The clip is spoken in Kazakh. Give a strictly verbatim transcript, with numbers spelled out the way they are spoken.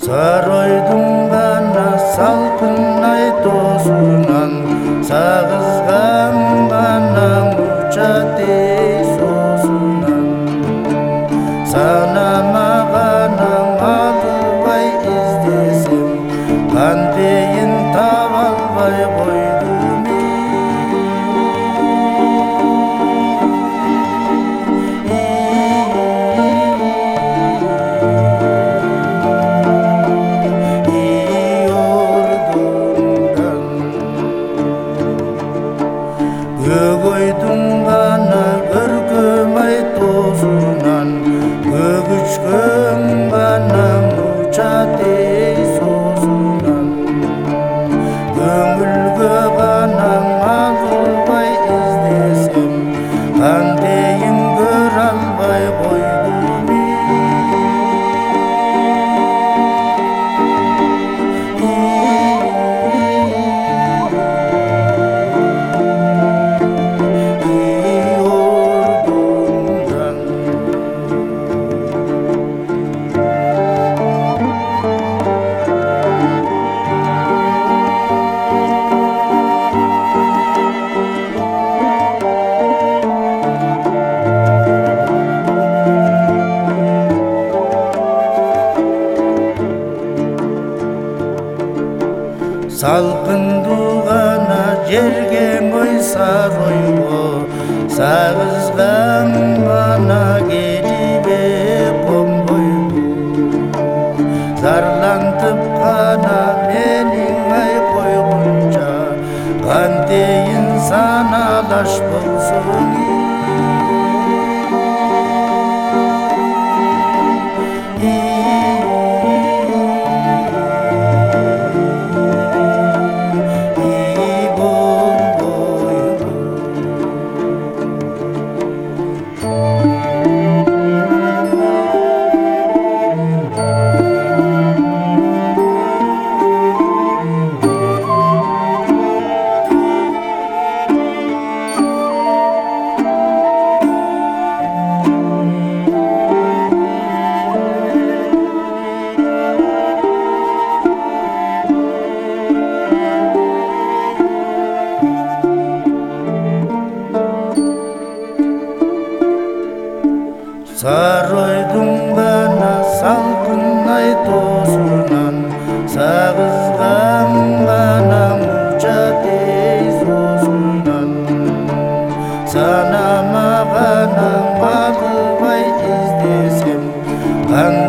Саройдың ғана салқын ай тосынан, сағызған ғана мұчатей сосынан. Санама ғана алыбай іздесем, қантейін таба албай қойдым. Өгөйдің ғана көркем ай тосынан, көгүчкөн ғана мұчатей сосынан. Көңілге ғана алыбай іздесем, қантейін көре албай қойдым. Салқынды ғана жерге Саройго, сағызған ғана келібе қомбойду. Зарлантып ғана менің ай қойғынша, қантейін саналаш болсын. Саройдың ғана салқын ай тосынан, сағызған ғана мұчатей сосынан. Санама ғана алыбай іздесем,